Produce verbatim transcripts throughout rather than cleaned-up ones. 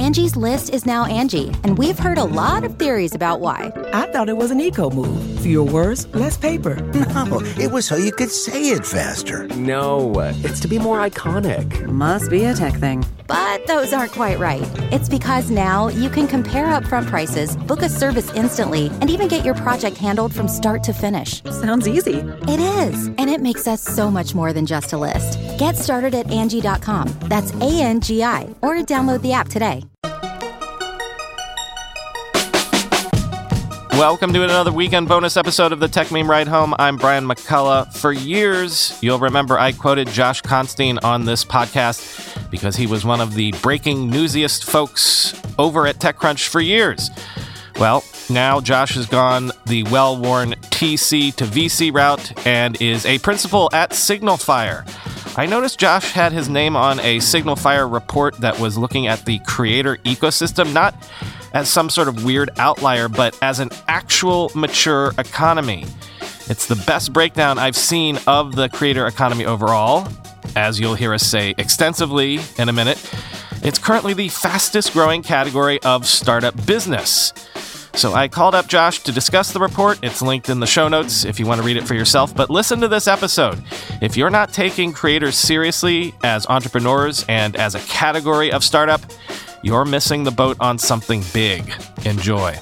Angie's List is now Angie, and we've heard a lot of theories about why. I thought it was an eco move. Fewer words, less paper. No, it was so you could say it faster. No, it's to be more iconic. Must be a tech thing. But those aren't quite right. It's because now you can compare upfront prices, book a service instantly, and even get your project handled from start to finish. Sounds easy. It is, and it makes us so much more than just a list. Get started at Angie dot com. That's A N G I, or download the app today. Welcome to another weekend bonus episode of the Tech Meme Ride Home. I'm Brian McCullough. For years, you'll remember I quoted Josh Constine on this podcast because he was one of the breaking newsiest folks over at TechCrunch for years. Well, now Josh has gone the well-worn T C to V C route and is a principal at SignalFire. I noticed Josh had his name on a SignalFire report that was looking at the creator ecosystem, not as some sort of weird outlier, but as an actual mature economy. It's the best breakdown I've seen of the creator economy overall, as you'll hear us say extensively in a minute. It's currently the fastest growing category of startup business. So I called up Josh to discuss the report. It's linked in the show notes if you want to read it for yourself. But listen to this episode. If you're not taking creators seriously as entrepreneurs and as a category of startup, you're missing the boat on something big. Enjoy.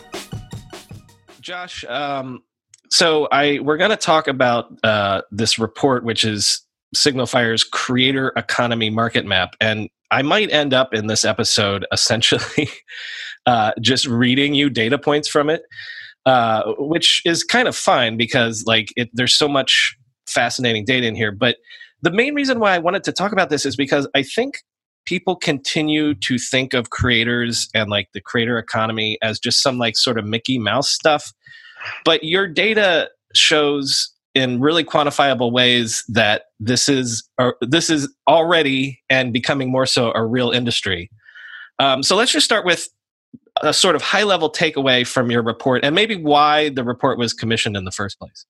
Josh, um, so I we're going to talk about uh, this report, which is SignalFire's Creator Economy Market Map. And I might end up in this episode essentially uh, just reading you data points from it, uh, which is kind of fine because like it, there's so much fascinating data in here. But the main reason why I wanted to talk about this is because I think people continue to think of creators and like the creator economy as just some like sort of Mickey Mouse stuff. But your data shows in really quantifiable ways that this is or this is already and becoming more so a real industry. Um, so let's just start with a sort of high-level takeaway from your report and maybe why the report was commissioned in the first place.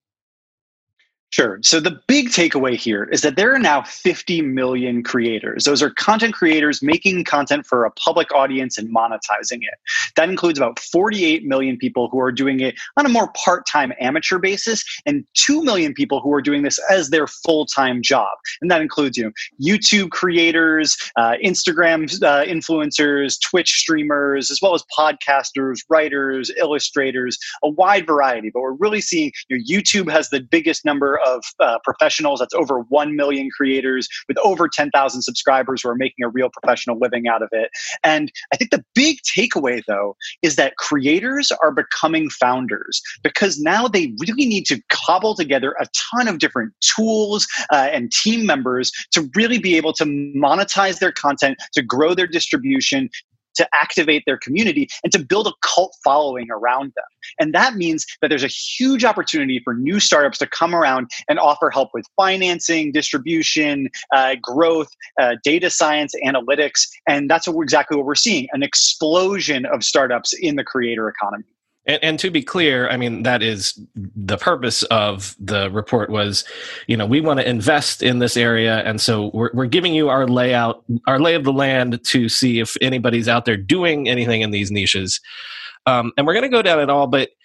Sure. So the big takeaway here is that there are now fifty million creators. Those are content creators making content for a public audience and monetizing it. That includes about forty-eight million people who are doing it on a more part-time amateur basis and two million people who are doing this as their full-time job. And that includes, you know, YouTube creators, uh, Instagram uh, influencers, Twitch streamers, as well as podcasters, writers, illustrators, a wide variety. But we're really seeing, you know, YouTube has the biggest number of uh, professionals. That's over one million creators with over ten thousand subscribers who are making a real professional living out of it. And I think the big takeaway, though, is that creators are becoming founders because now they really need to cobble together a ton of different tools uh, and team members to really be able to monetize their content, to grow their distribution, to activate their community, and to build a cult following around them. And that means that there's a huge opportunity for new startups to come around and offer help with financing, distribution, uh, growth, uh, data science, analytics. And that's what we're, exactly what we're seeing, an explosion of startups in the creator economy. And, and to be clear, I mean, that is the purpose of the report was, you know, we want to invest in this area. And so we're, we're giving you our layout, our lay of the land to see if anybody's out there doing anything in these niches. Um, and we're going to go down it all. But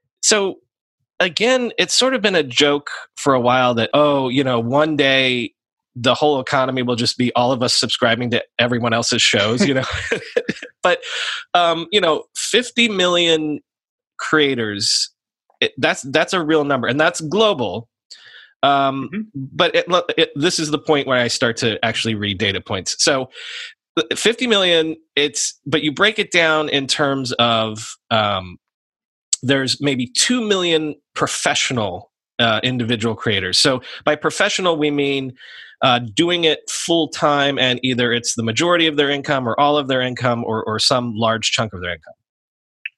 so again, it's sort of been a joke for a while that, oh, you know, one day the whole economy will just be all of us subscribing to everyone else's shows, you know, but, um, you know, fifty million creators, it, that's that's a real number, and that's global. Um, mm-hmm. But it, it, this is the point where I start to actually read data points. So, fifty million. It's but you break it down in terms of um, there's maybe two million professional uh, individual creators. So by professional, we mean uh, doing it full time, and either it's the majority of their income, or all of their income, or or some large chunk of their income.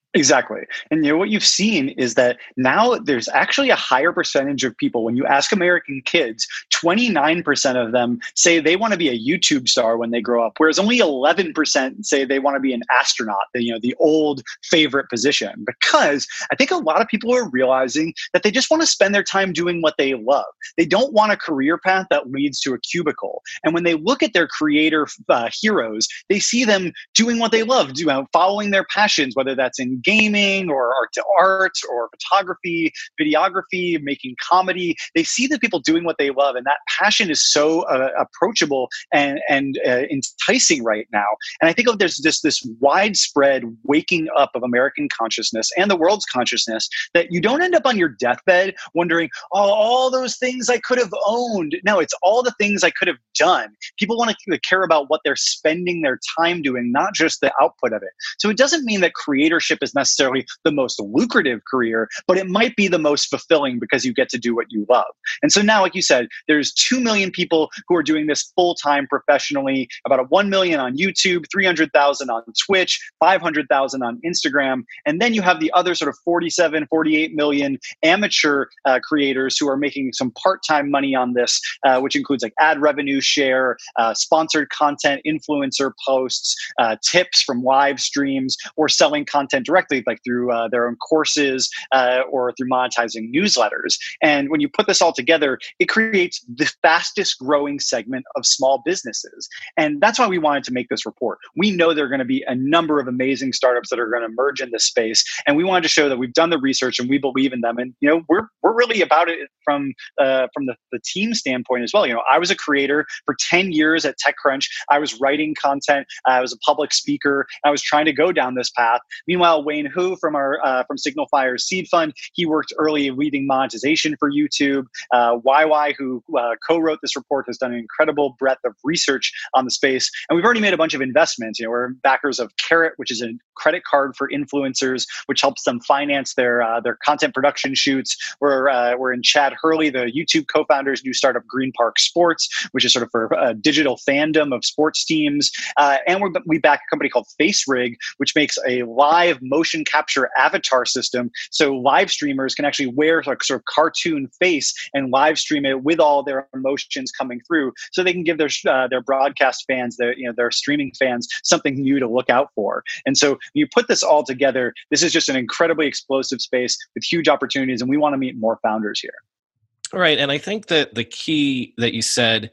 Exactly. And you know what you've seen is that now there's actually a higher percentage of people, when you ask American kids, twenty-nine percent of them say they want to be a YouTube star when they grow up, whereas only eleven percent say they want to be an astronaut, the, you know, the old favorite position. Because I think a lot of people are realizing that they just want to spend their time doing what they love. They don't want a career path that leads to a cubicle. And when they look at their creator uh, heroes, they see them doing what they love, do, uh, following their passions, whether that's in gaming or art to art or photography, videography, making comedy. They see the people doing what they love, and that passion is so uh, approachable and and uh, enticing right now. And I think there's this this widespread waking up of American consciousness and the world's consciousness that you don't end up on your deathbed wondering, oh, all those things I could have owned. No, it's all the things I could have done. People want to care about what they're spending their time doing, not just the output of it. So it doesn't mean that creatorship is necessarily the most lucrative career, but it might be the most fulfilling because you get to do what you love. And so now, like you said, there's two million people who are doing this full-time professionally, about a one million on YouTube, three hundred thousand on Twitch, five hundred thousand on Instagram. And then you have the other sort of forty-seven, forty-eight million amateur uh, creators who are making some part-time money on this, uh, which includes like ad revenue share, uh, sponsored content, influencer posts, uh, tips from live streams, or selling content directly, like through uh, their own courses uh, or through monetizing newsletters. And when you put this all together, it creates the fastest growing segment of small businesses. And that's why we wanted to make this report. We know there are going to be a number of amazing startups that are going to emerge in this space. And we wanted to show that we've done the research and we believe in them. And, you know, we're we're really about it from uh, from the, the team standpoint as well. You know, I was a creator for ten years at TechCrunch. I was writing content. I was a public speaker. I was trying to go down this path. Meanwhile, Wayne Hu from our uh, from Signal Fire's seed fund, he worked early leading monetization for YouTube. Uh, Y Y, who uh, co-wrote this report, has done an incredible breadth of research on the space. And we've already made a bunch of investments. You know, we're backers of Carrot, which is a credit card for influencers, which helps them finance their uh, their content production shoots. We're uh, we're in Chad Hurley, the YouTube co-founder's new startup Green Park Sports, which is sort of for a digital fandom of sports teams. Uh, and we're, we back a company called FaceRig, which makes a live motion capture avatar system. So live streamers can actually wear like sort of cartoon face and live stream it with all their emotions coming through, so they can give their uh, their broadcast fans, their you know their streaming fans, something new to look out for. And so you put this all together, this is just an incredibly explosive space with huge opportunities, and we want to meet more founders here. Right, and I think that the key that you said,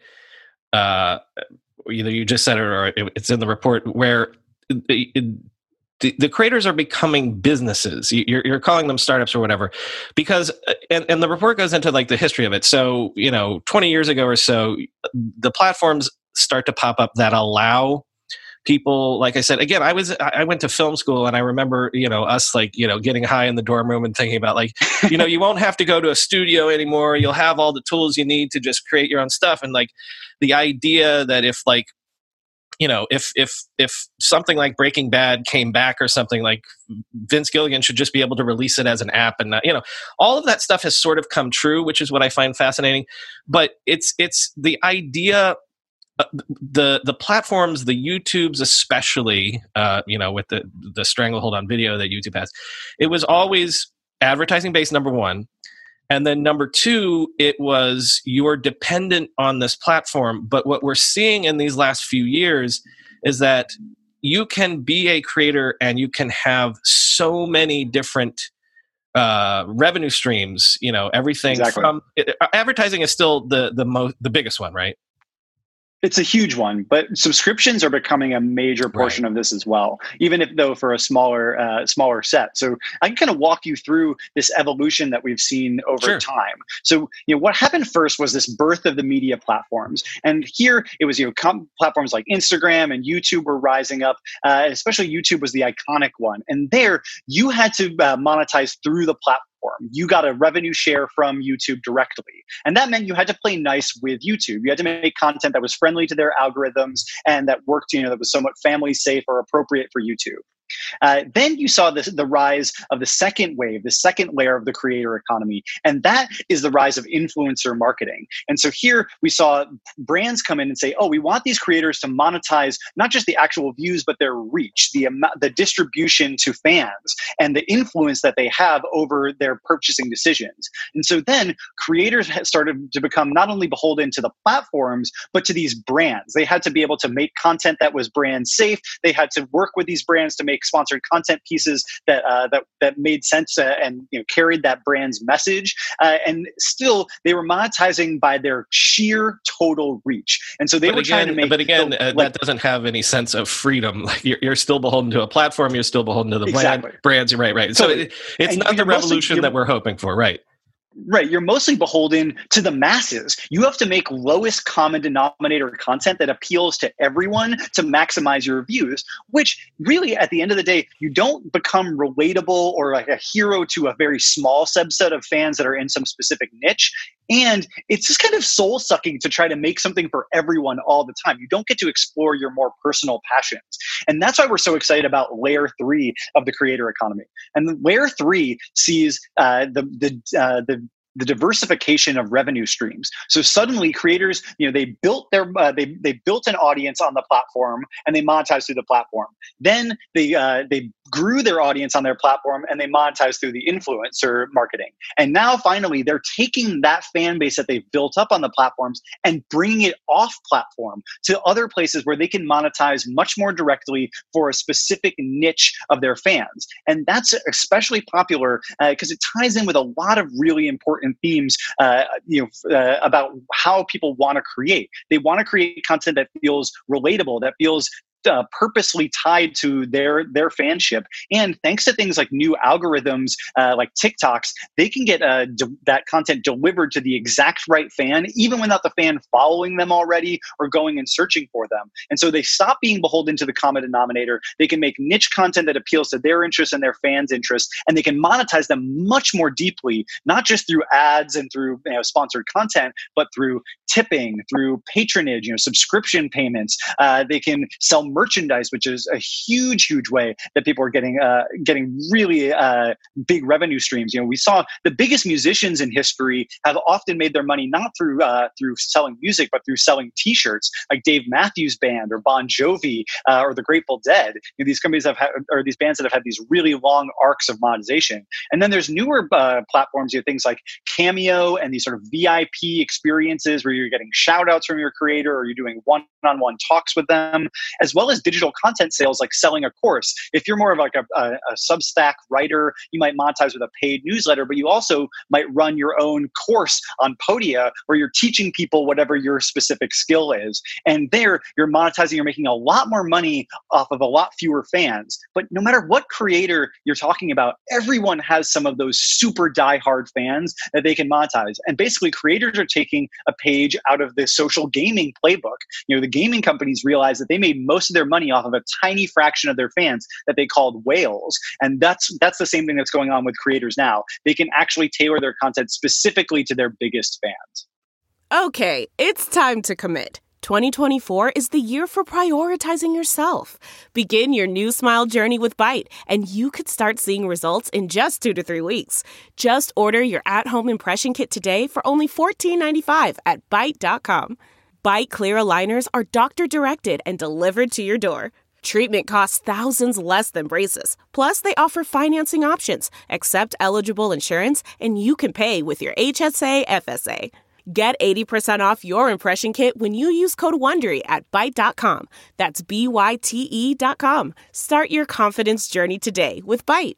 uh, either you just said it or it's in the report, where it, it, the, the creators are becoming businesses. You're, you're calling them startups or whatever, because and, and the report goes into like the history of it. So you know, twenty years ago or so, the platforms start to pop up that allow people, like I said, again, I was, I went to film school, and I remember, you know, us like, you know, getting high in the dorm room and thinking about like, you know, you won't have to go to a studio anymore. You'll have all the tools you need to just create your own stuff. And like the idea that if like, you know, if, if, if something like Breaking Bad came back or something, like Vince Gilligan should just be able to release it as an app, and not, you know, all of that stuff has sort of come true, which is what I find fascinating. But it's, it's the idea. Uh, the the platforms, the YouTubes especially, uh, you know, with the the stranglehold on video that YouTube has, it was always advertising based, number one, and then number two, it was you're dependent on this platform. But what we're seeing in these last few years is that you can be a creator and you can have so many different uh, revenue streams. You know, everything Exactly. from it, advertising is still the the most the biggest one, right? It's a huge one, but subscriptions are becoming a major portion Right. of this as well, even if though for a smaller uh, smaller set. So I can kind of walk you through this evolution that we've seen over Sure. time. So you know what happened first was this birth of the media platforms, and here it was you know com- platforms like Instagram and YouTube were rising up. Uh, especially YouTube was the iconic one, and there you had to uh, monetize through the platform. You got a revenue share from YouTube directly. And that meant you had to play nice with YouTube. You had to make content that was friendly to their algorithms and that worked, you know, that was somewhat family safe or appropriate for YouTube. Uh, then you saw this, the rise of the second wave, the second layer of the creator economy, and that is the rise of influencer marketing. And so here we saw brands come in and say, oh, we want these creators to monetize not just the actual views, but their reach, the amount, the distribution to fans, and the influence that they have over their purchasing decisions. And so then creators started to become not only beholden to the platforms, but to these brands. They had to be able to make content that was brand safe. They had to work with these brands to make sponsored content pieces that uh, that that made sense uh, and you know carried that brand's message. Uh, and still, they were monetizing by their sheer total reach. And so they but were again, trying to make. But again, the, uh, like, that doesn't have any sense of freedom. Like you're, you're still beholden to a platform. You're still beholden to the exactly. brand, brands. Right, right. So so it, it's not the revolution mostly, that we're hoping for. Right. Right. You're mostly beholden to the masses. You have to make lowest common denominator content that appeals to everyone to maximize your views, which really, at the end of the day, you don't become relatable or like a hero to a very small subset of fans that are in some specific niche. And it's just kind of soul sucking to try to make something for everyone all the time. You don't get to explore your more personal passions. And that's why we're so excited about layer three of the creator economy. And layer three sees uh, the, the, uh, the, the diversification of revenue streams. So suddenly creators, you know, they built their, uh, they, they built an audience on the platform and they monetize through the platform. Then they, uh, they grew their audience on their platform and they monetize through the influencer marketing. And now finally, they're taking that fan base that they've built up on the platforms and bringing it off platform to other places where they can monetize much more directly for a specific niche of their fans. And that's especially popular because uh, it ties in with a lot of really important themes uh, you know, uh, about how people want to create. They want to create content that feels relatable, that feels Uh, purposely tied to their their fanship. And thanks to things like new algorithms, uh, like TikToks, they can get uh, de- that content delivered to the exact right fan, even without the fan following them already or going and searching for them. And so they stop being beholden to the common denominator. They can make niche content that appeals to their interests and their fans' interests, and they can monetize them much more deeply, not just through ads and through you know, sponsored content, but through tipping, through patronage, you know, subscription payments. Uh, they can sell merchandise, which is a huge, huge way that people are getting uh, getting really uh, big revenue streams. You know, we saw the biggest musicians in history have often made their money not through uh, through selling music, but through selling T-shirts, like Dave Matthews Band or Bon Jovi uh, or the Grateful Dead. You know, these companies have had, or these bands that have had these really long arcs of monetization. And then there's newer uh, platforms, you know, things like Cameo and these sort of V I P experiences where you're getting shout outs from your creator or you're doing one-on-one talks with them, as well as digital content sales like selling a course. If you're more of like a, a, a Substack writer, you might monetize with a paid newsletter, but you also might run your own course on Podia where you're teaching people whatever your specific skill is. And there you're monetizing, you're making a lot more money off of a lot fewer fans. But no matter what creator you're talking about, everyone has some of those super diehard fans that they can monetize. And basically creators are taking a page out of the social gaming playbook. You know, the gaming companies realized that they made most of their money off of a tiny fraction of their fans that they called whales. And that's that's the same thing that's going on with creators now. They can actually tailor their content specifically to their biggest fans. Okay, it's time to commit. twenty twenty-four is the year for prioritizing yourself. Begin your new smile journey with Byte, and you could start seeing results in just two to three weeks. Just order your at-home impression kit today for only fourteen ninety-five at byte dot com. Byte clear aligners are doctor-directed and delivered to your door. Treatment costs thousands less than braces. Plus, they offer financing options, accept eligible insurance, and you can pay with your H S A F S A. Get eighty percent off your impression kit when you use code WONDERY at byte dot com. That's B Y T E dot com. Start your confidence journey today with Byte.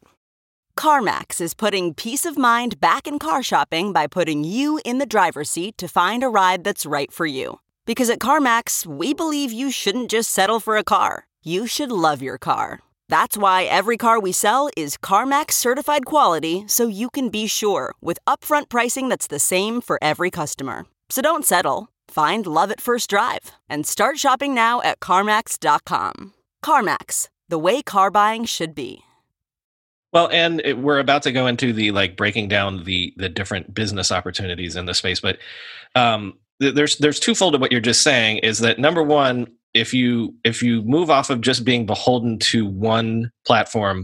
CarMax is putting peace of mind back in car shopping by putting you in the driver's seat to find a ride that's right for you. Because at CarMax, we believe you shouldn't just settle for a car. You should love your car. That's why every car we sell is CarMax certified quality, so you can be sure with upfront pricing that's the same for every customer. So don't settle. Find love at first drive and start shopping now at CarMax dot com. CarMax, the way car buying should be. Well, and it, we're about to go into the like breaking down the the different business opportunities in the space, but um, th- there's there's twofold to what you're just saying. Is that number one, if you if you move off of just being beholden to one platform,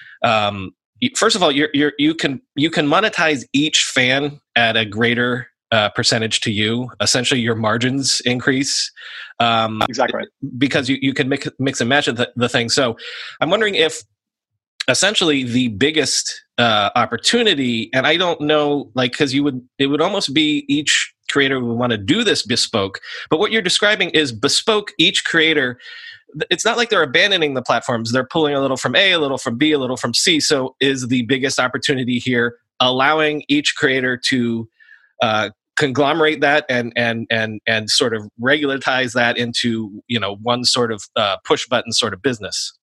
um, first of all, you're, you're, you can you can monetize each fan at a greater uh, percentage to you. Essentially, your margins increase. Um, exactly right. Because you, you can mix, mix and match the, the thing. So I'm wondering if essentially the biggest uh, opportunity, and I don't know, like, because you would it would almost be each creator would want to do this bespoke, but what you're describing is bespoke. Each creator, it's not like they're abandoning the platforms. They're pulling a little from A, a little from B, a little from C. So is the biggest opportunity here allowing each creator to uh, conglomerate that and and and and sort of regulatize that into, you know, one sort of uh, push button sort of business?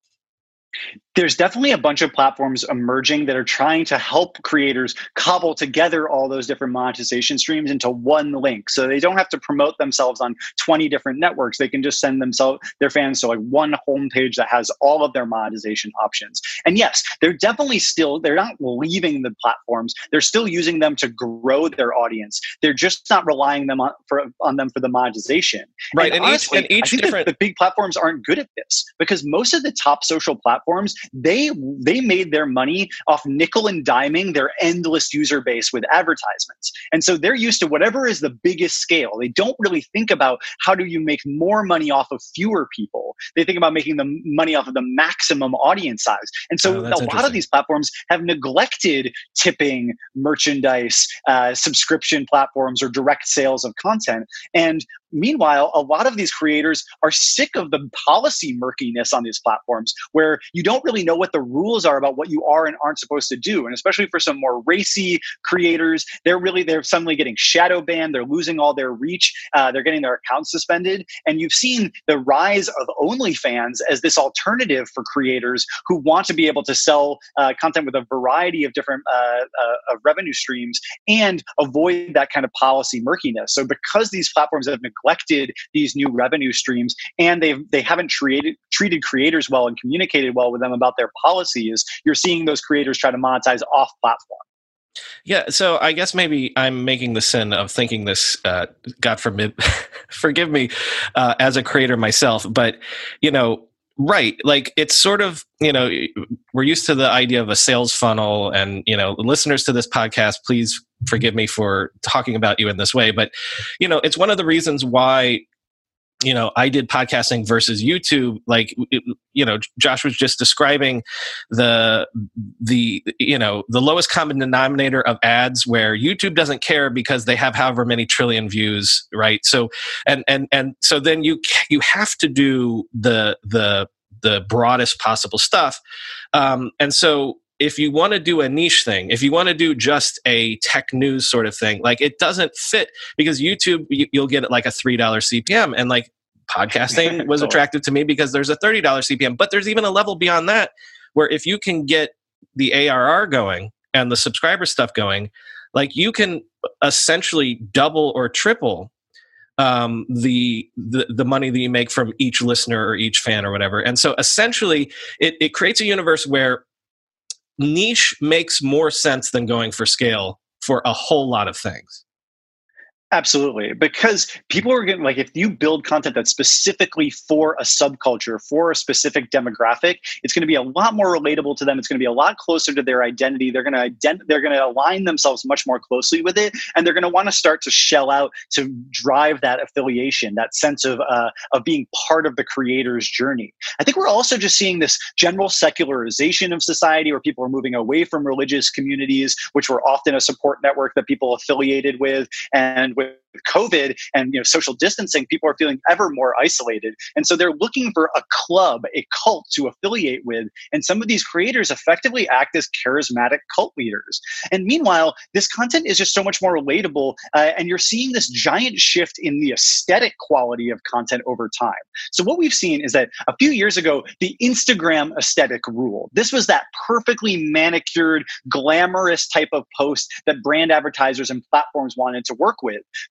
There's definitely a bunch of platforms emerging that are trying to help creators cobble together all those different monetization streams into one link. So they don't have to promote themselves on twenty different networks. They can just send themselves, their fans, to like one homepage that has all of their monetization options. And yes, they're definitely still, they're not leaving the platforms. They're still using them to grow their audience. They're just not relying them on, for, on them for the monetization. Right. And, and honestly, each, and each I think different... that the big platforms aren't good at this, because most of the top social platforms, they they made their money off nickel and diming their endless user base with advertisements. And so they're used to whatever is the biggest scale. They don't really think about how do you make more money off of fewer people. They think about making the money off of the maximum audience size. And so oh, a lot of these platforms have neglected tipping, merchandise, uh, subscription platforms, or direct sales of content. And meanwhile, a lot of these creators are sick of the policy murkiness on these platforms, where you don't really know what the rules are about what you are and aren't supposed to do. And especially for some more racy creators, they're really, they're suddenly getting shadow banned. They're losing all their reach. Uh, they're getting their accounts suspended. And you've seen the rise of OnlyFans as this alternative for creators who want to be able to sell uh, content with a variety of different uh, uh, of revenue streams and avoid that kind of policy murkiness. So because these platforms have neglected these new revenue streams, and they've they haven't treated treated creators well and communicated well with them about their policies, you're seeing those creators try to monetize off platform. Yeah, so I guess maybe I'm making the sin of thinking this, uh, God forbid, forgive me, uh, as a creator myself, but, you know, right, like it's sort of, you know, we're used to the idea of a sales funnel, and, you know, listeners to this podcast, please forgive me for talking about you in this way, but, you know, it's one of the reasons why, you know, I did podcasting versus YouTube. Like, it, you know, Josh was just describing the, the, you know, the lowest common denominator of ads, where YouTube doesn't care because they have however many trillion views, right? So, and, and, and so then you, you have to do the, the, the broadest possible stuff. Um, and so, if you want to do a niche thing, if you want to do just a tech news sort of thing, like it doesn't fit, because YouTube, you, you'll get like a three dollars C P M, and like podcasting was attractive to me because there's a thirty dollars C P M, but there's even a level beyond that where if you can get the A R R going and the subscriber stuff going, like you can essentially double or triple um, the, the the money that you make from each listener or each fan or whatever. And so essentially it, it creates a universe where niche makes more sense than going for scale for a whole lot of things. Absolutely. Because people are getting, like, if you build content that's specifically for a subculture, for a specific demographic, it's going to be a lot more relatable to them. It's going to be a lot closer to their identity. They're going to ident- they're going to align themselves much more closely with it. And they're going to want to start to shell out to drive that affiliation, that sense of, uh, of being part of the creator's journey. I think we're also just seeing this general secularization of society, where people are moving away from religious communities, which were often a support network that people affiliated with. And with COVID and, you know, social distancing, people are feeling ever more isolated. And so they're looking for a club, a cult to affiliate with. And some of these creators effectively act as charismatic cult leaders. And meanwhile, this content is just so much more relatable. Uh, and you're seeing this giant shift in the aesthetic quality of content over time. So what we've seen is that a few years ago, the Instagram aesthetic ruled. This was that perfectly manicured, glamorous type of post that brand advertisers and platforms wanted to work with. But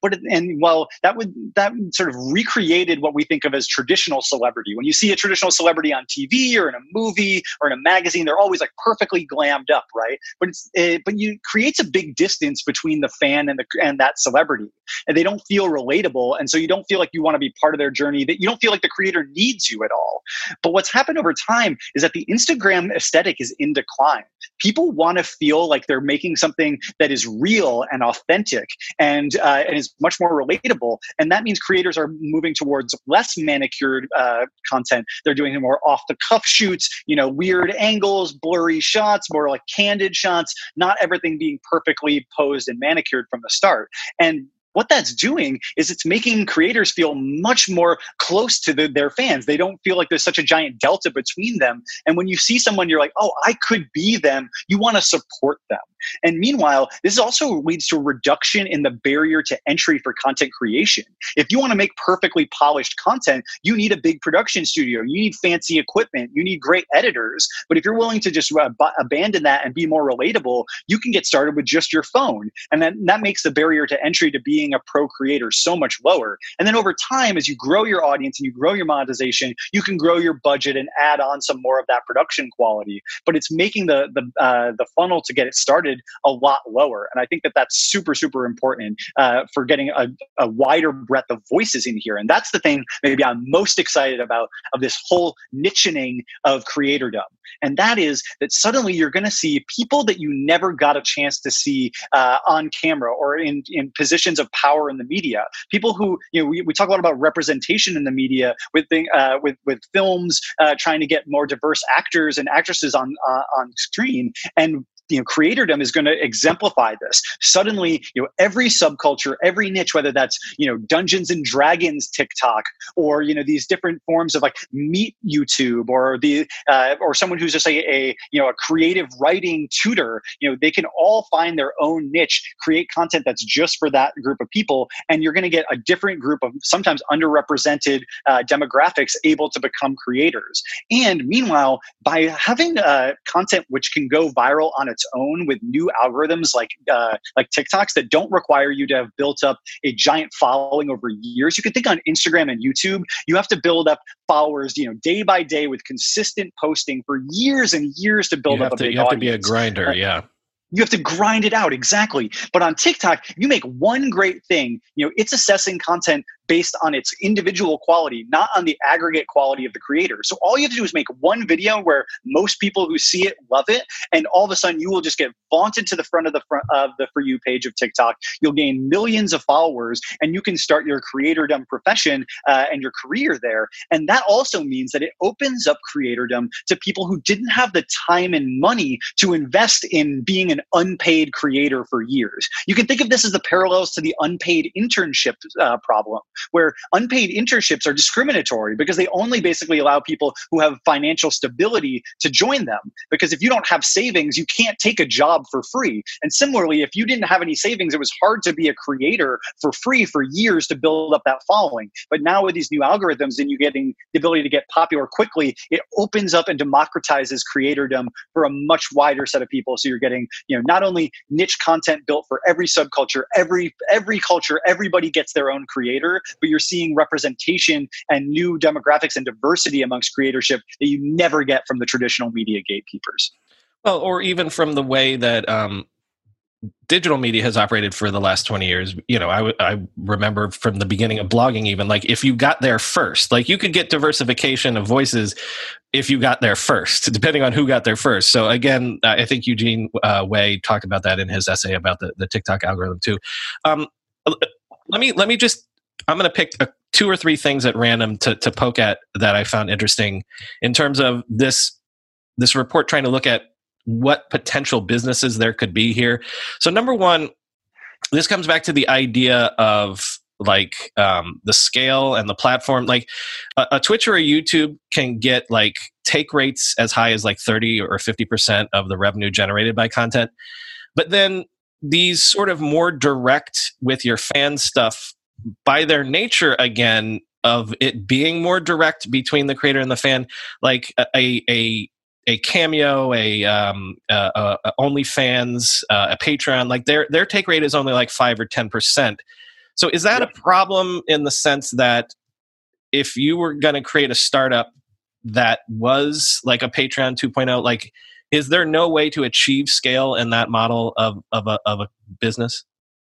But it, and well, that would that sort of recreated what we think of as traditional celebrity. When you see a traditional celebrity on T V or in a movie or in a magazine, they're always like perfectly glammed up, right? But it's it, but you creates a big distance between the fan and the and that celebrity, and they don't feel relatable, and so you don't feel like you want to be part of their journey. That you don't feel like the creator needs you at all. But what's happened over time is that the Instagram aesthetic is in decline. People want to feel like they're making something that is real and authentic and uh, and is much more relatable. And that means creators are moving towards less manicured uh, content. They're doing more off the cuff shoots, you know, weird angles, blurry shots, more like candid shots, not everything being perfectly posed and manicured from the start. And what that's doing is it's making creators feel much more close to the, their fans. They don't feel like there's such a giant delta between them. And when you see someone, you're like, oh, I could be them. You want to support them. And meanwhile, this also leads to a reduction in the barrier to entry for content creation. If you want to make perfectly polished content, you need a big production studio. You need fancy equipment. You need great editors. But if you're willing to just uh, b- abandon that and be more relatable, you can get started with just your phone. And that, that makes the barrier to entry to being a pro creator so much lower. And then over time, as you grow your audience and you grow your monetization, you can grow your budget and add on some more of that production quality. But it's making the the uh, the funnel to get it started a lot lower. And I think that that's super, super important uh, for getting a, a wider breadth of voices in here. And that's the thing maybe I'm most excited about of this whole nichening of creatordom. And that is that suddenly you're going to see people that you never got a chance to see uh, on camera or in, in positions of power in the media. People who, you know, we, we talk a lot about representation in the media with the, uh, with, with films uh, trying to get more diverse actors and actresses on uh, on screen. And you know, creatordom is going to exemplify this. Suddenly, you know, every subculture, every niche, whether that's, you know, Dungeons and Dragons TikTok or, you know, these different forms of like Meet YouTube or the, uh, or someone who's just a, a, you know, a creative writing tutor, you know, they can all find their own niche, create content that's just for that group of people. And you're going to get a different group of sometimes underrepresented uh, demographics able to become creators. And meanwhile, by having uh, content which can go viral on its own with new algorithms like uh, like TikToks that don't require you to have built up a giant following over years. You can think on Instagram and YouTube, you have to build up followers, you know, day by day with consistent posting for years and years to build you up a to, big you have audience. to be a grinder, uh, yeah. You have to grind it out, exactly. But on TikTok, you make one great thing, you know, it's assessing content based on its individual quality, not on the aggregate quality of the creator. So all you have to do is make one video where most people who see it love it, and all of a sudden you will just get vaunted to the front of the front of the For You page of TikTok. You'll gain millions of followers, and you can start your creatordom profession uh, and your career there. And that also means that it opens up creatordom to people who didn't have the time and money to invest in being an unpaid creator for years. You can think of this as the parallels to the unpaid internship uh, problem, where unpaid internships are discriminatory because they only basically allow people who have financial stability to join them. Because if you don't have savings, you can't take a job for free. And similarly, if you didn't have any savings, it was hard to be a creator for free for years to build up that following. But now with these new algorithms and you getting the ability to get popular quickly, it opens up and democratizes creatordom for a much wider set of people. So you're getting, you know, not only niche content built for every subculture, every every culture, everybody gets their own creator, but you're seeing representation and new demographics and diversity amongst creatorship that you never get from the traditional media gatekeepers. Well, or even from the way that um, digital media has operated for the last twenty years. You know, I, w- I remember from the beginning of blogging, even like if you got there first, like you could get diversification of voices if you got there first, depending on who got there first. So again, I think Eugene uh, Wei talked about that in his essay about the, the TikTok algorithm too. Um, let me let me just. I'm going to pick a, two or three things at random to, to poke at that I found interesting in terms of this this report trying to look at what potential businesses there could be here. So number one, this comes back to the idea of like um, the scale and the platform. Like a, a Twitch or a YouTube can get like take rates as high as like thirty or fifty percent of the revenue generated by content. But then these sort of more direct with your fan stuff, by their nature, again, of it being more direct between the creator and the fan, like a a a Cameo, a um, uh, uh, OnlyFans, uh, a Patreon, like their their take rate is only like five or ten percent. So is that yep. a problem in the sense that if you were going to create a startup that was like a Patreon two point oh, like, is there no way to achieve scale in that model of, of, a, of a business?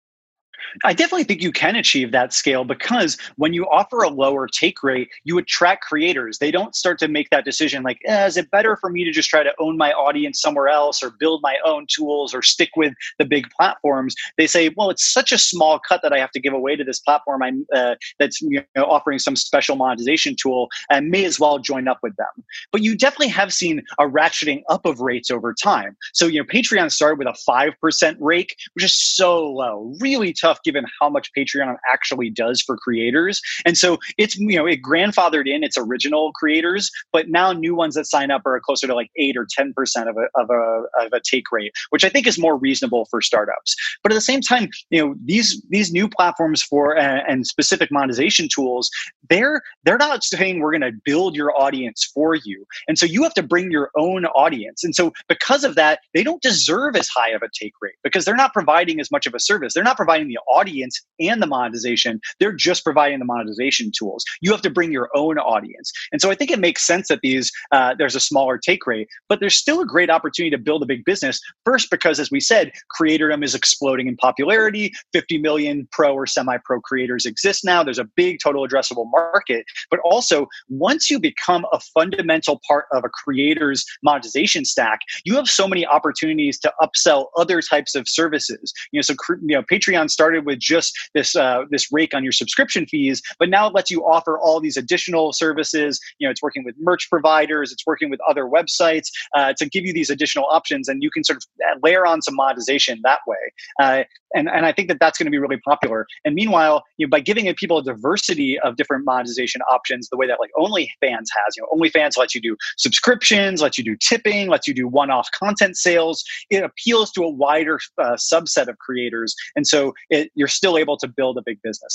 I definitely think you can achieve that scale because when you offer a lower take rate, you attract creators. They don't start to make that decision like, eh, is it better for me to just try to own my audience somewhere else or build my own tools or stick with the big platforms? They say, well, it's such a small cut that I have to give away to this platform I'm, uh, that's you know, offering some special monetization tool, and may as well join up with them. But you definitely have seen a ratcheting up of rates over time. So, you know, Patreon started with a five percent rake, which is so low, really tough given how much Patreon actually does for creators. And so it's, you know, it grandfathered in its original creators, but now new ones that sign up are closer to like eight or ten percent of a, of a, of a take rate, which I think is more reasonable for startups. But at the same time, you know, these, these new platforms for, uh, and specific monetization tools, they're, they're not saying we're going to build your audience for you. And so you have to bring your own audience. And so because of that, they don't deserve as high of a take rate because they're not providing as much of a service. They're not providing the audience and the monetization. They're just providing the monetization tools. You have to bring your own audience. And so I think it makes sense that these uh, there's a smaller take rate, but there's still a great opportunity to build a big business. First, because as we said, creatordom is exploding in popularity. fifty million pro or semi-pro creators exist now. There's a big total addressable market. But also, once you become a fundamental part of a creator's monetization stack, you have so many opportunities to upsell other types of services. You know, so you know, Patreon started with just this uh, this rake on your subscription fees, but now it lets you offer all these additional services. You know, it's working with merch providers, it's working with other websites uh, to give you these additional options, and you can sort of layer on some monetization that way. Uh, and and I think that that's going to be really popular. And meanwhile, you know, by giving people a diversity of different monetization options, the way that like OnlyFans has, you know, OnlyFans lets you do subscriptions, lets you do tipping, lets you do one-off content sales. It appeals to a wider uh, subset of creators, and so it, you're still able to build a big business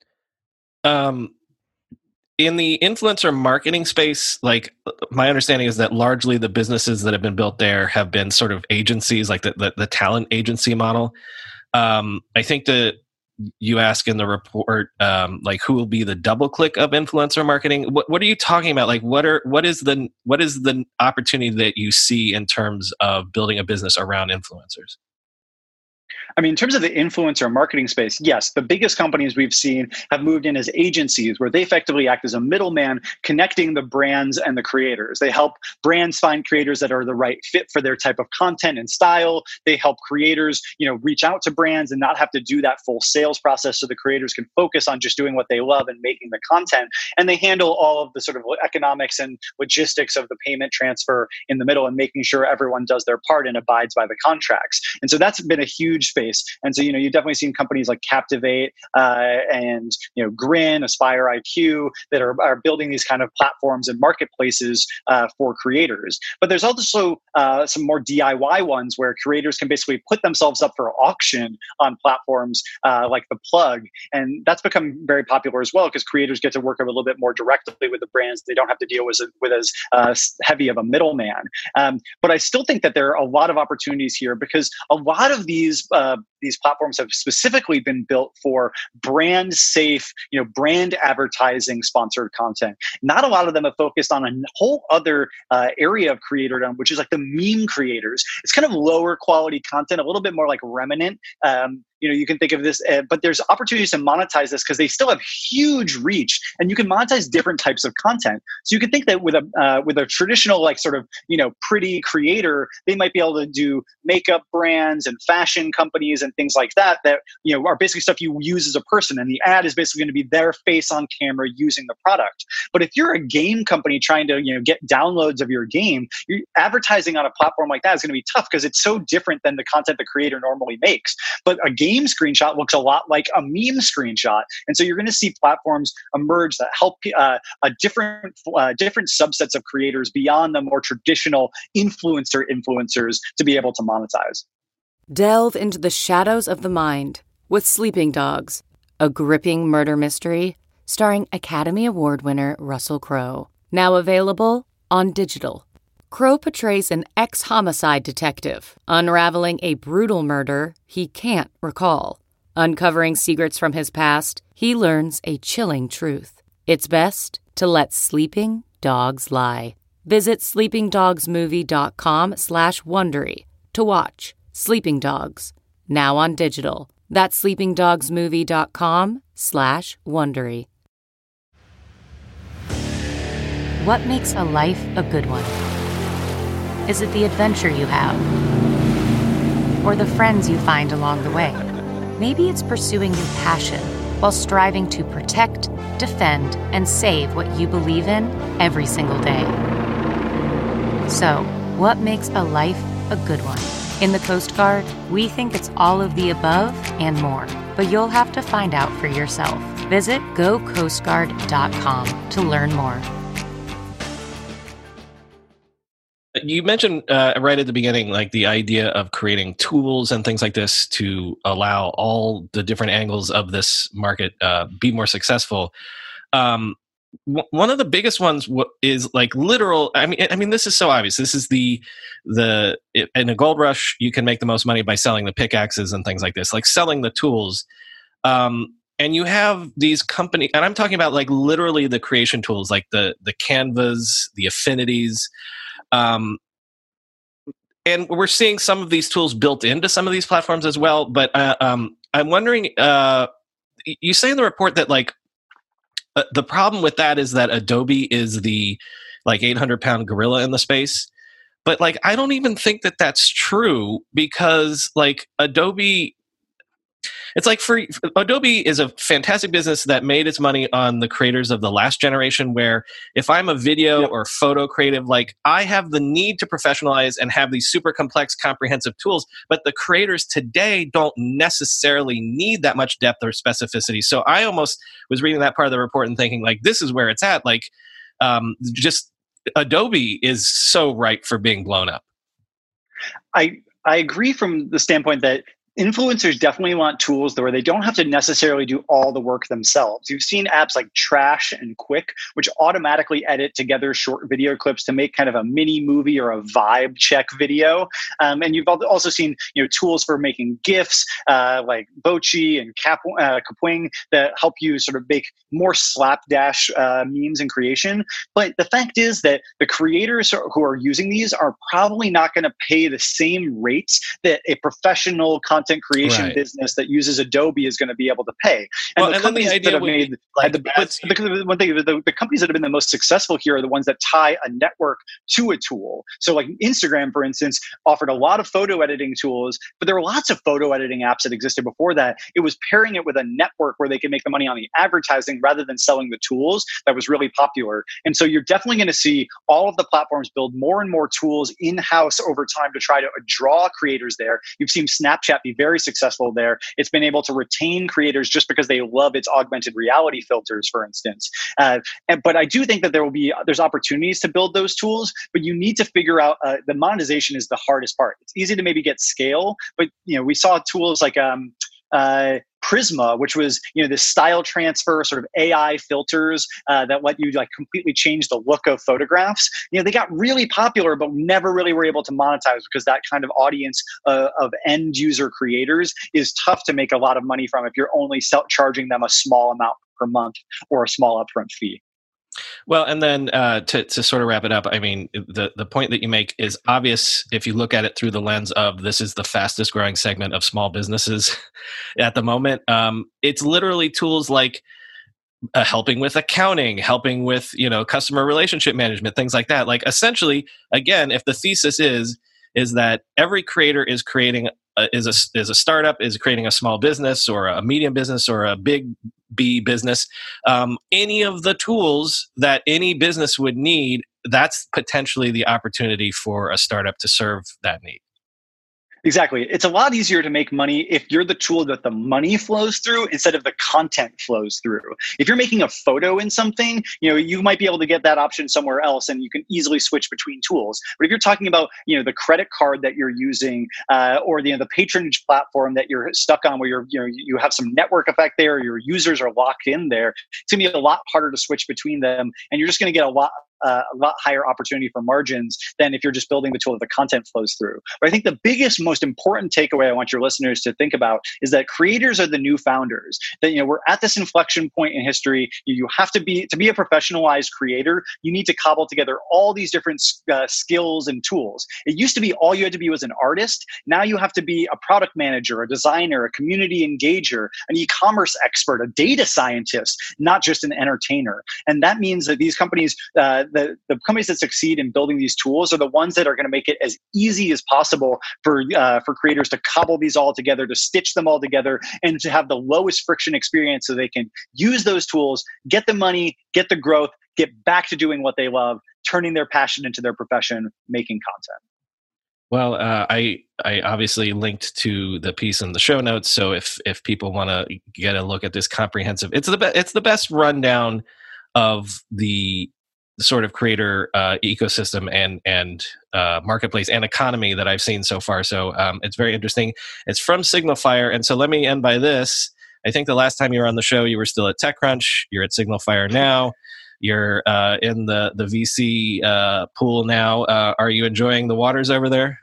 there. Um, in the influencer marketing space, like my understanding is that largely the businesses that have been built there have been sort of agencies, like the the, the talent agency model. Um, I think that you ask in the report, um, like who will be the double click of influencer marketing? What what are you talking about? Like what are what is the what is the opportunity that you see in terms of building a business around influencers? I mean, in terms of the influencer marketing space, yes, the biggest companies we've seen have moved in as agencies where they effectively act as a middleman connecting the brands and the creators. They help brands find creators that are the right fit for their type of content and style. They help creators, you know, reach out to brands and not have to do that full sales process so the creators can focus on just doing what they love and making the content. And they handle all of the sort of economics and logistics of the payment transfer in the middle and making sure everyone does their part and abides by the contracts. And so that's been a huge space. And so, you know, you've definitely seen companies like Captivate uh, and, you know, Grin, Aspire I Q that are, are building these kind of platforms and marketplaces uh, for creators. But there's also uh, some more D I Y ones where creators can basically put themselves up for auction on platforms uh, like The Plug. And that's become very popular as well because creators get to work a little bit more directly with the brands. They don't have to deal with, with as uh, heavy of a middleman. Um, but I still think that there are a lot of opportunities here because a lot of these uh, these platforms have specifically been built for brand safe, you know, brand advertising sponsored content. Not a lot of them have focused on a whole other uh, area of creatordom, which is like the meme creators. It's kind of lower quality content, a little bit more like Remnant. Um, you know, you can think of this, uh, but there's opportunities to monetize this because they still have huge reach, and you can monetize different types of content. So you can think that with a uh, with a traditional, like sort of, you know, pretty creator, they might be able to do makeup brands and fashion companies and things like that that, you know, are basically stuff you use as a person, and the ad is basically going to be their face on camera using the product. But if you're a game company trying to, you know, get downloads of your game, you're advertising on a platform like that is going to be tough because it's so different than the content the creator normally makes. But a game screenshot looks a lot like a meme screenshot, and so you're going to see platforms emerge that help uh, a different uh, different subsets of creators beyond the more traditional influencer influencers to be able to monetize. Delve into the shadows of the mind with Sleeping Dogs, a gripping murder mystery starring Academy Award winner Russell Crowe. Now available on digital. Crowe portrays an ex-homicide detective unraveling a brutal murder he can't recall. Uncovering secrets from his past, he learns a chilling truth. It's best to let sleeping dogs lie. Visit sleepingdogsmovie.com slash Wondery to watch Sleeping Dogs, now on digital. That's sleepingdogsmovie.com slash Wondery. What makes a life a good one? Is it the adventure you have? Or the friends you find along the way? Maybe it's pursuing your passion while striving to protect, defend, and save what you believe in every single day. So, what makes a life a good one? In the Coast Guard, we think it's all of the above and more, but you'll have to find out for yourself. Visit go coast guard dot com to learn more. You mentioned uh, right at the beginning, like the idea of creating tools and things like this to allow all the different angles of this market uh, be more successful. Um, w- one of the biggest ones w- is like literal. I mean, I mean, this is so obvious. This is the the in a gold rush, you can make the most money by selling the pickaxes and things like this, like selling the tools. Um, and you have these companies, and I'm talking about like literally the creation tools, like the the Canvas, the Affinities. Um, and we're seeing some of these tools built into some of these platforms as well. But uh, um, I'm wondering, uh, you say in the report that like uh, the problem with that is that Adobe is the like eight hundred pound gorilla in the space. But like, I don't even think that that's true, because like Adobe, it's like for Adobe is a fantastic business that made its money on the creators of the last generation, where if I'm a video yep. or photo creative, like I have the need to professionalize and have these super complex, comprehensive tools, but the creators today don't necessarily need that much depth or specificity. So I almost was reading that part of the report and thinking like, this is where it's at. Like um, just Adobe is so ripe for being blown up. I I agree from the standpoint that influencers definitely want tools where they don't have to necessarily do all the work themselves. You've seen apps like Trash and Quick, which automatically edit together short video clips to make kind of a mini movie or a vibe check video. Um, and you've also seen, you know, tools for making GIFs uh, like Bochi and Cap, uh, Kapwing that help you sort of make more slapdash uh, memes and creation. But the fact is that the creators who are using these are probably not going to pay the same rates that a professional content creation right. business that uses Adobe is going to be able to pay. And well, the and companies the that have made like the, the, one thing, the, the companies that have been the most successful here are the ones that tie a network to a tool. So like Instagram, for instance, offered a lot of photo editing tools, but there were lots of photo editing apps that existed before that. It was pairing it with a network where they could make the money on the advertising rather than selling the tools that was really popular. And so you're definitely going to see all of the platforms build more and more tools in-house over time to try to draw creators there. You've seen Snapchat be very successful there. It's been able to retain creators just because they love its augmented reality filters, for instance. Uh, and, but I do think that there will be, there's opportunities to build those tools, but you need to figure out, uh, the monetization is the hardest part. It's easy to maybe get scale, but you know, we saw tools like, um, uh, Prisma, which was, you know, this style transfer sort of A I filters uh, that let you like completely change the look of photographs. You know, they got really popular, but never really were able to monetize because that kind of audience uh, of end user creators is tough to make a lot of money from if you're only sell- charging them a small amount per month or a small upfront fee. Well, and then uh, to to sort of wrap it up, I mean, the the point that you make is obvious if you look at it through the lens of this is the fastest growing segment of small businesses at the moment. Um, it's literally tools like uh, helping with accounting, helping with, you know, customer relationship management, things like that. Like essentially, again, if the thesis is is that every creator is creating a, is a is a startup, is creating a small business or a medium business or a big B business, um, any of the tools that any business would need, that's potentially the opportunity for a startup to serve that need. Exactly. It's a lot easier to make money if you're the tool that the money flows through instead of the content flows through. If you're making a photo in something, you know, you might be able to get that option somewhere else and you can easily switch between tools. But if you're talking about, you know, the credit card that you're using uh, or the, you know, the patronage platform that you're stuck on where you're, you know, you have some network effect there, your users are locked in there, it's going to be a lot harder to switch between them. And you're just going to get a lot uh, a lot higher opportunity for margins than if you're just building the tool that the content flows through. But I think the biggest, most important takeaway I want your listeners to think about is that creators are the new founders. That, you know, we're at this inflection point in history. You have to be, to be a professionalized creator, you need to cobble together all these different uh, skills and tools. It used to be all you had to be was an artist. Now you have to be a product manager, a designer, a community engager, an e-commerce expert, a data scientist, not just an entertainer. And that means that these companies, uh, the, the companies that succeed in building these tools are the ones that are going to make it as easy as possible for uh, for creators to cobble these all together, to stitch them all together, and to have the lowest friction experience so they can use those tools, get the money, get the growth, get back to doing what they love, turning their passion into their profession, making content. Well, uh, I I obviously linked to the piece in the show notes, so if if people want to get a look at this comprehensive, it's the be- it's the best rundown of the sort of creator uh, ecosystem and and uh, marketplace and economy that I've seen so far. So um, it's very interesting. It's from SignalFire, and so let me end by this. I think the last time you were on the show, you were still at TechCrunch. You're at SignalFire now. You're uh, in the the V C uh, pool now. Uh, are you enjoying the waters over there?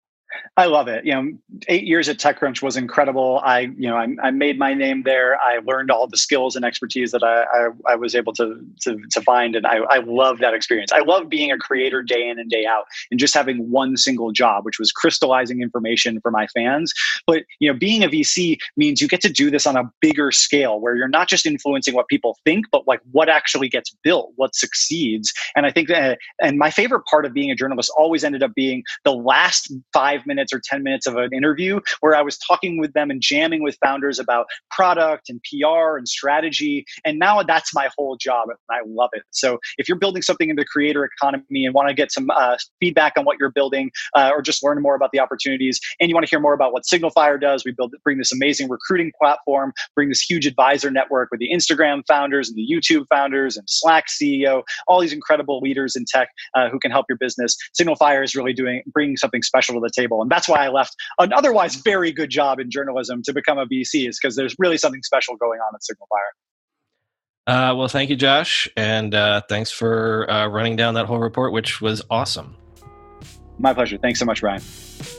I love it. You know, eight years at TechCrunch was incredible. I, you know, I, I made my name there. I learned all the skills and expertise that I, I, I was able to, to, to find. And I, I love that experience. I love being a creator day in and day out and just having one single job, which was crystallizing information for my fans. But, you know, being a V C means you get to do this on a bigger scale where you're not just influencing what people think, but like what actually gets built, what succeeds. And I think that, and my favorite part of being a journalist always ended up being the last five minutes or ten minutes of an interview where I was talking with them and jamming with founders about product and P R and strategy. And now that's my whole job, and I love it. So if you're building something in the creator economy and want to get some uh, feedback on what you're building, uh, or just learn more about the opportunities, and you want to hear more about what SignalFire does, we build bring this amazing recruiting platform, bring this huge advisor network with the Instagram founders and the YouTube founders and Slack C E O, all these incredible leaders in tech uh, who can help your business. SignalFire is really doing bringing something special to the table. And that's why I left an otherwise very good job in journalism to become a V C, is because there's really something special going on at SignalFire. Uh, well, thank you, Josh. And uh, thanks for uh, running down that whole report, which was awesome. My pleasure. Thanks so much, Brian.